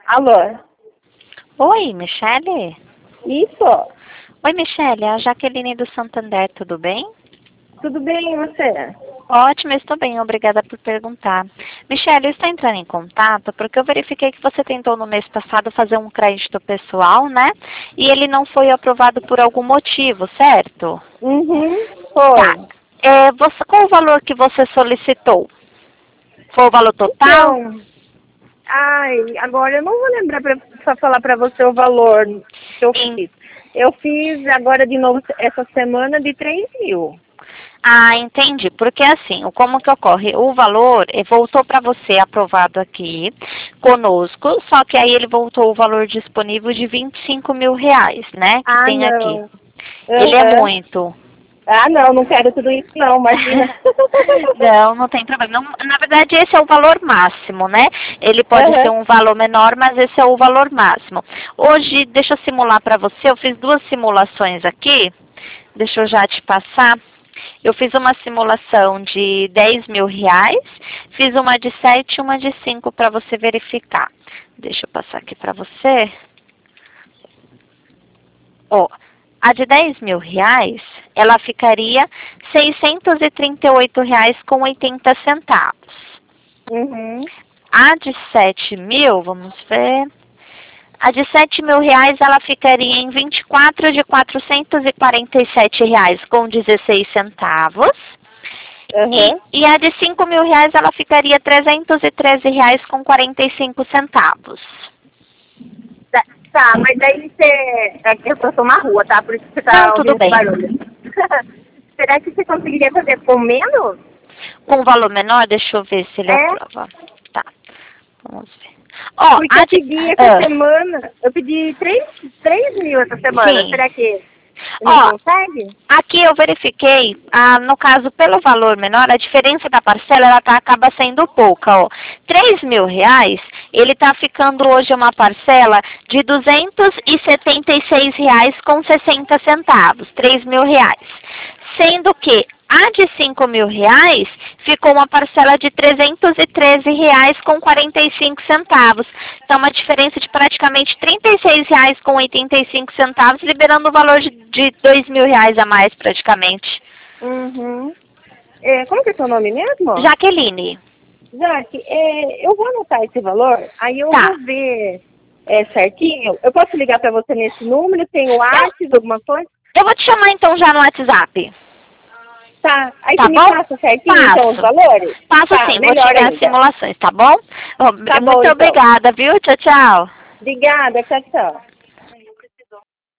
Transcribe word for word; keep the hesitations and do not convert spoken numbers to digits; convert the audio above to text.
Alô? Oi, Michele? Isso? Oi, Michele, é a Jaqueline do Santander, tudo bem? Tudo bem, e você? Ótimo, estou bem, obrigada por perguntar. Michele, eu estou entrando em contato porque eu verifiquei que você tentou no mês passado fazer um crédito pessoal, né? E ele não foi aprovado por algum motivo, certo? Uhum, foi. Tá. É, você, qual o valor que você solicitou? Foi o valor total? Então, ai, agora eu não vou lembrar pra, pra falar pra você o valor que eu Em- fiz. Eu fiz agora de novo essa semana de três mil. Ah, entendi. Porque assim, o- como que ocorre? O valor eh, voltou para você aprovado aqui conosco, só que aí ele voltou o valor disponível de vinte e cinco mil reais, né? Que Ah, tem aqui. não. Ele é Aham. muito. Ah, não, não quero tudo isso não, imagina. Não, não tem problema. Não, na verdade, esse é o valor máximo, né? Ele pode ser Aham. um valor menor, mas esse é o valor máximo. Hoje, deixa eu simular para você. Eu fiz duas simulações aqui. Deixa eu já te passar. Eu fiz uma simulação de dez mil reais, fiz uma de sete e uma de cinco para você verificar. Deixa eu passar aqui para você. Ó, a de dez mil reais, ela ficaria seiscentos e trinta e oito reais com oitenta centavos. Uhum. A de sete mil, vamos ver. A de sete mil reais, ela ficaria em vinte e quatro de quatrocentos e quarenta e sete reais com dezesseis centavos. E, Aham. e a de cinco mil reais, ela ficaria trezentos e treze reais com quarenta e cinco centavos. Tá, tá, mas daí você... É que eu tô na rua, tá? Por isso que você Não, tá tudo ouvindo esse bem. barulho. Será que você conseguiria fazer com menos? Com valor menor, deixa eu ver se ele É? aprova. Tá, vamos ver. Ó, Porque a eu de... pedi essa ah, semana, eu pedi três três mil essa semana. sim. Será que não Ó, consegue? aqui eu verifiquei, ah, no caso, pelo valor menor, a diferença da parcela, ela tá, acaba sendo pouca, ó. Três mil reais, ele tá ficando hoje uma parcela de duzentos e setenta e seis reais com sessenta centavos, três mil reais. Sendo que a de cinco mil reais ficou uma parcela de trezentos e treze reais com quarenta e cinco centavos. Então, uma diferença de praticamente trinta e seis reais com oitenta e cinco centavos, liberando o valor de, de dois mil reais a mais praticamente. Uhum. É, como que é seu nome mesmo? Jaqueline, Jaque, é, eu vou anotar esse valor, aí eu tá. vou ver é, certinho. Eu posso ligar para você nesse número? Tem o Eu, WhatsApp, alguma coisa? eu vou te chamar então já no WhatsApp, Tá. Aí tá você me bom? passa certinho então os Passo. valores? Passo Tá, sim, vou te melhor enviar as ainda. simulações, tá bom? Ó, Tá bom muito então. obrigada, viu? Tchau, tchau. Obrigada, tchau, tchau.